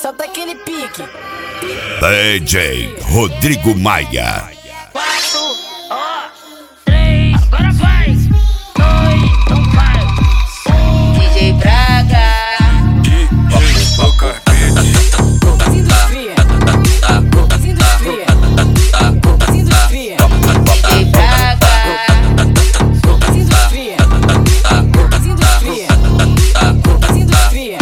solta aquele pique. DJ Rodrigo Maia. 4, ó, 3, agora vai. 2, então vai. DJ Braga. Poucas indústria. Poucas indústria. Poucas indústria. DJ Braga. Poucas indústria. Poucas indústria. Poucas indústria.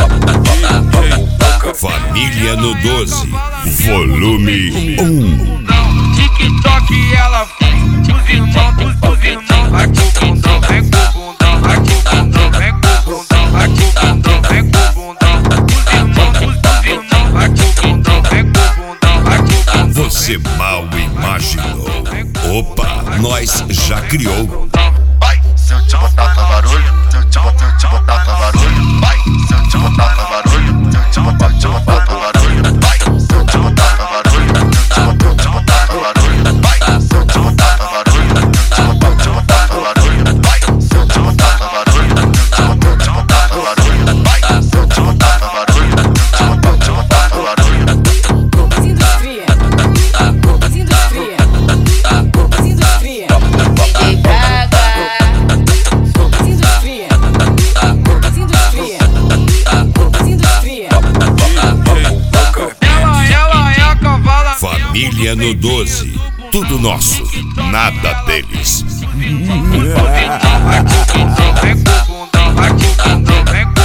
Família no 12, volume 1. TikTok ela os irmãos, vai com o bundão, vem com o bundão, vai com o bundão, vem com o bundão, vai com o bundão, vem com o bundão. Os irmãos, vai com o bundão, vem com o bundão, vai com o bundão. Você mal imaginou. Opa, nós já criou. Vai, se eu te botar pra barulho, se eu te botar pra barulho, vai, se eu te botar pra barulho, se eu te botar pra barulho, vai, se eu te botar pra barulho, se eu te botar pra barulho, vai, se eu te botar pra barulho, se eu te botar pra barulho, vai, se eu te botar pra barulho, se eu te botar pra barulho, vai, se eu te botar pra barulho, se eu te botar pra barulho. Poucas indústria. Poucas indústria. Poucas indústria. DJ Braga. Poucas indústria. Poucas indústria. Poucas indústria. Ela é a cavala. Família no 12, tudo nosso, nada deles. Vai com o bundão, vem com o bundão, vai com o bundão, vem com o